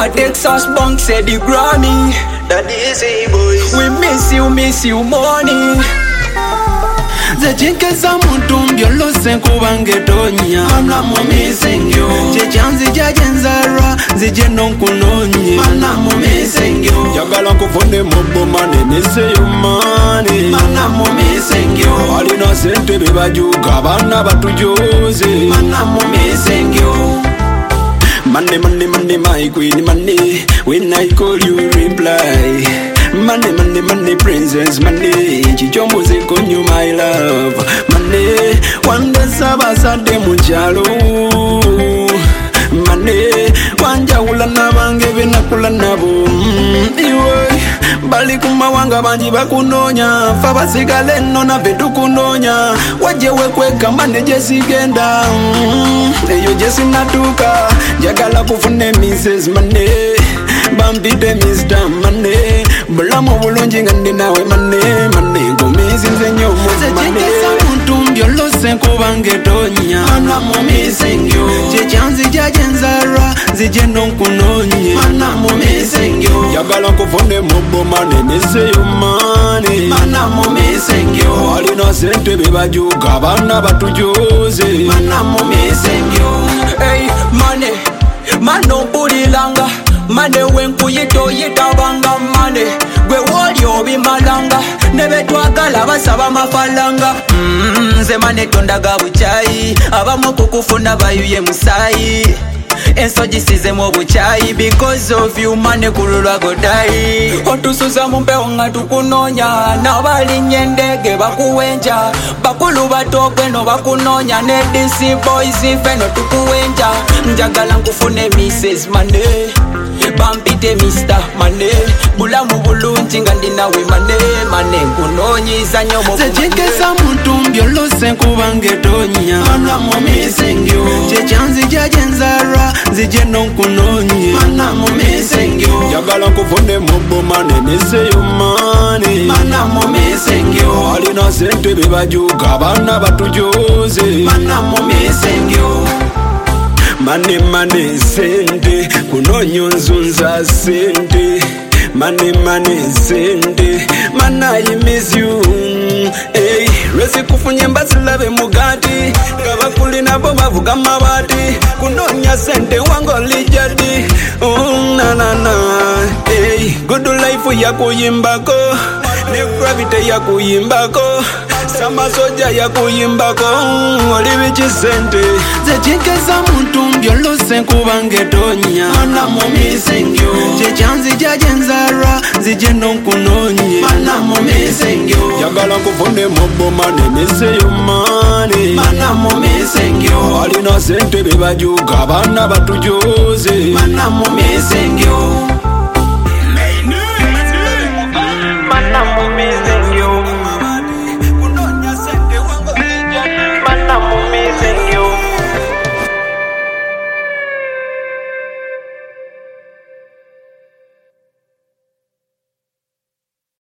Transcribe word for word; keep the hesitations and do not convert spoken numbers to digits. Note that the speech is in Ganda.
A Texas bank said the Grammy. That easy boys. We miss you, miss you money. Zechekeza muntu mbyolose kubange tonya Mana mu missing you. Chechanzi jajenzara zije nonkunonye Mana mu missing you. Jagala nkufune muboma nenese yomani Mana mu missing you. Alina sente bebajuka abana batujoze Mana mu missing you. Money, money, money, my queen, money. When I call you, reply. Money, money, money, princess, money. Chichomuze konyu, my love. Money, wanda sabasa de muchalo. Money, wanja ulana bange binakula nabo. Iwe, bali kumawanga banji bakunonya. Faba sigale nona vedu kunonya. Waje wekweka mane jesigenda. Eyo jesi natuka. Jagala kufune Missus Money. Bambide Mister Money. Bulamu bulungi nga ndi nawe Money. Money ngumizinze nnyo mu Money. Zechekeza muntu mbyolose kubange tonya Mana mu missing you. Chechanzi jajenzara zije nonkunonye Mana mu missing you. Jagala nkufune muboma nenese yomani Mana mu missing you. Alina sente bebajuka abana batujoze Mana mu missing you. Hey, money, mano bulilanga. Money wenkuyito yitabanga money. Gwe woli obi malanga. Nebe twagala basaba mafalanga. Mm, nze mane tondaga buchayi. Abamu kukufuna bayuye musayi. Ensoji sizemu obuchayi. Because of you mane kululwa godai. Otusuza mumpewo nga tukunonya. Nabali nyendege bakuwenja. Bakulu batokwe no bakunonya. Ne D C boys feno tukuwenja. Njagala nkufune Missus Money. Bampite Mister Money. Bulamu bulungi nga ndi nawe Money. Money nkunonyiza nnyo mu Zechekeza muntu mbyolose kubange tonya Mana mu missing you. Chechanzi jajenzara zije nonkunonye Mana mu missing you. Jagala nkufune muboma nenese yomani Mana mu missing you. Alina sente bebajuka abana batujoze Mana mu missing you. Money, money, sente kunonyo nzunza sente Money, money, sente Man, I miss you. Hey, resi kufunye mbasilabe mugati Kavakuli nabo bavuga mabati Kunonya sente wango lijadi Oh, na na na. Hey, good life ya kuyimbako Ne gravity ya kuyimbako Sama soja ya kuyimbako Olivi chisente Zechekeza muntu mbyolose kubange tonya Mana mu missing you. Chechanzi jajenzara zije nonkunonye Mana mu missing you. Jagala nkufune muboma nenese yomani Mana mu missing you. Alina sente bebajuka abana batujoze Mana mu missing you.